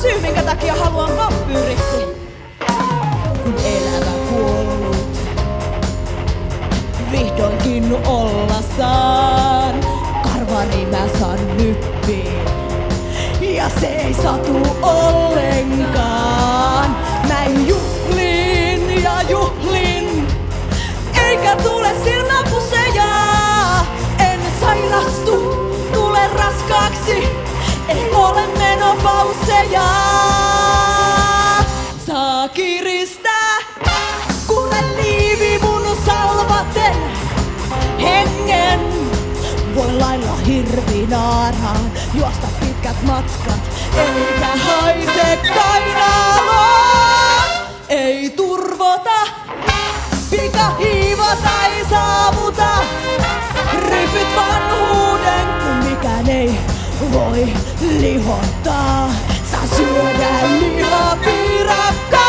syy, minkä takia haluan vampyyriksi. Kun elämä kuollut vihdoinkin olla saan, karvani mä saan nyppiin. Ja se ei satu ollenkaan. Mä juhlin ja juhlin, eikä tule silmäpuseja. En sairastu, tule raskaaksi, ei ole menopauseja. Saa kiristää, kuule liivi mun salvaten hengen. Voi lailla hirvinaaraan juosta pitkät matkat, eikä haise kainaloa. Ei turvota, pikahiivota ei saavuta. Rypyt vanhuuden, kun mikään ei voi lihottaa. Saa syödä lihapiirakkaa.